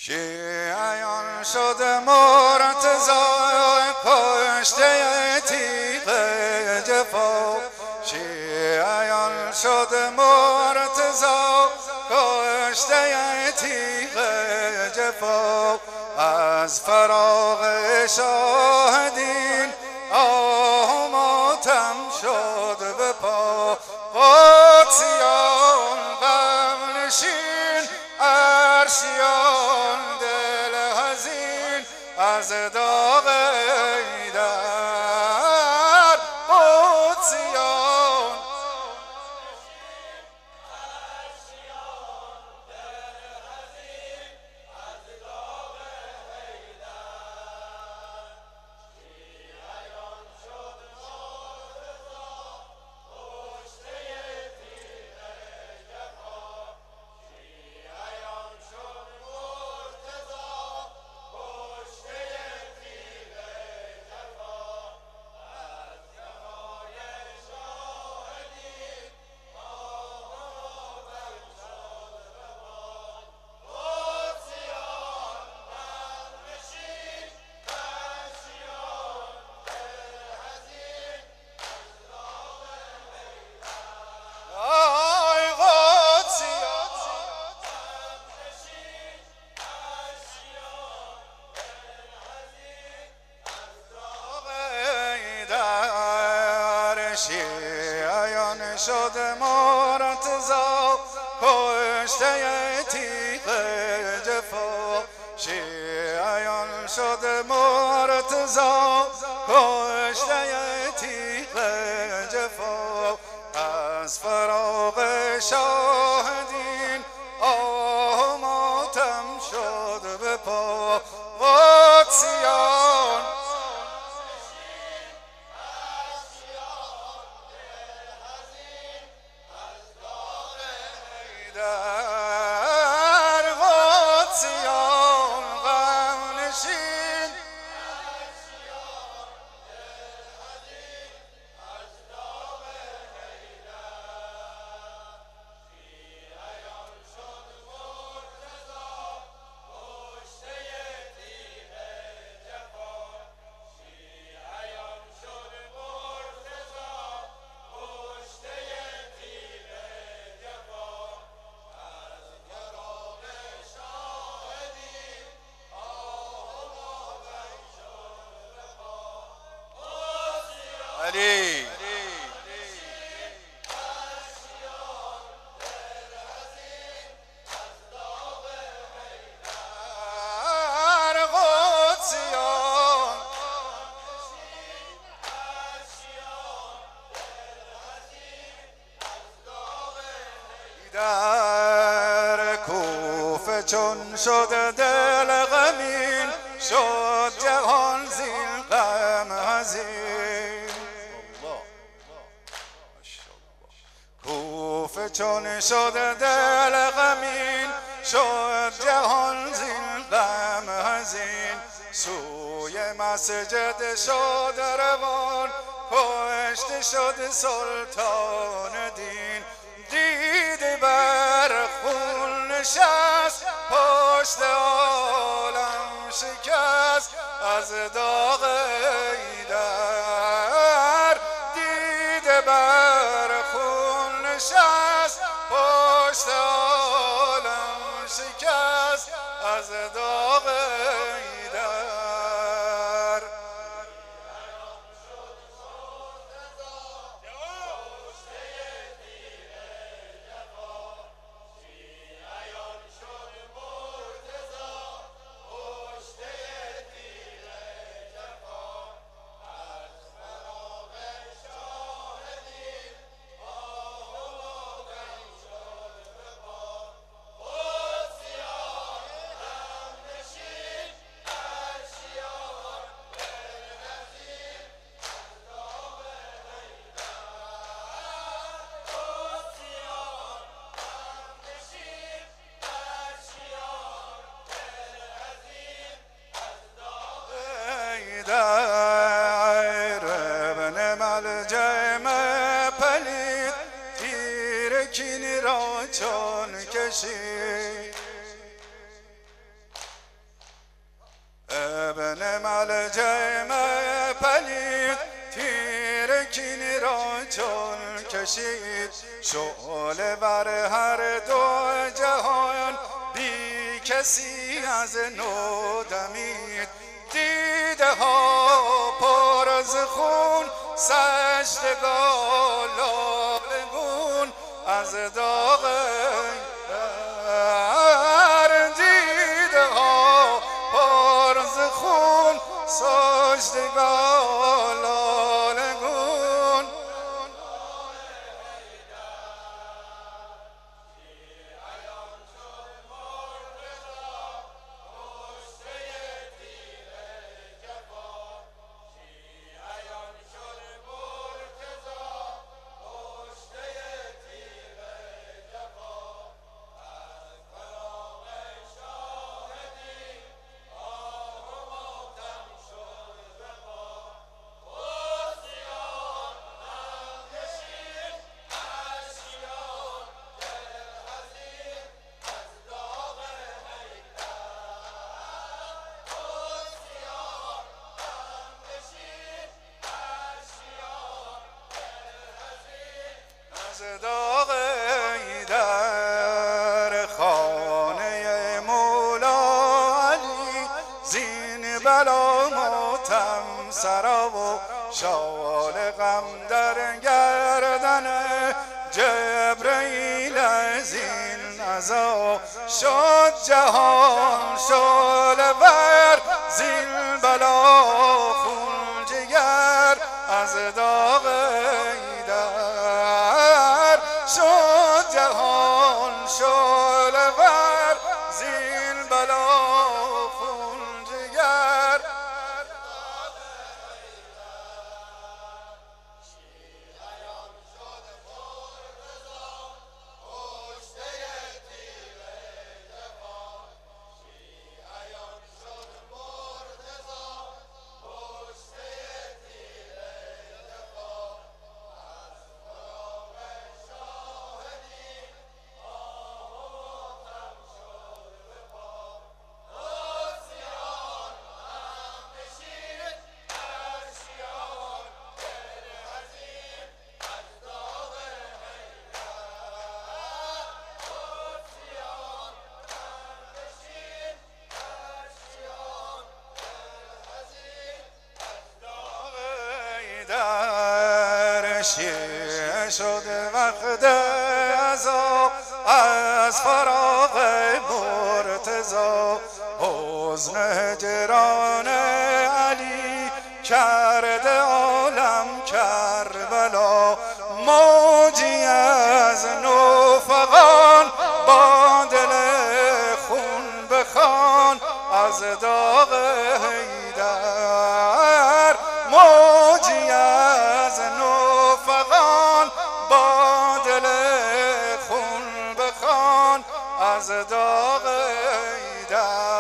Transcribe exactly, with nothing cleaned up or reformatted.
شیعیان شد مرتضی کشته تیغ جفا، شیعیان شد مرتضی کشته تیغ جفا. از فراق شاهدین آه ماتم شد به پا. قدسیان غم نشین، عرشیان دل حزین از داغ حیدر. قدسیان شیعیان شد مرتضی کشته تیغ جفا، شیعیان شد مرتضی کشته تیغ جفا. از فراق شاهدین آه ماتم شد به پا. قدسیان در قدسیان غم نشین، از داغ حیدر. شیعیان شد مرتضی کشته تیغ جفا، شیعیان شد مرتضی کشته تیغ جفا. علی در کوفه چون شد دل غمین، شد جهان زین غم حزین. کوفه چون شد دل غمین، شد جهان زین غم حزین. سوی مسجد شد روان، کشته شد سلطان دین. دیده بر خون نشست، پشت عالم شکست از داغ حیدر. دیده بر خون نشست، پشت عالم شکست از داغ حیدر. کین را چون کشید کشید شعله بر هر دو جهان بی کسی از نو دمید دیده ها پر از خون سجدگاه لاله گون از داغ در دیده ها پر از خون سجدگاه لاله گون داغ در خانه مولا علی زین بلا ماتم سرا و شال غم در گردن جبرئیل از این عزا شد جهان شعله ور زین بلا خون جگر از داغ شد جهان شعله ور زین بلا خون جگر شیعه شد وقت عزا از فراق مرتضی حزن هجران علی کرده عالم کربلا موجی از نوفغان با دل خون بخوان از داغ حیدر موجی از نوفغان با دل خون بخوان از داغ حیدر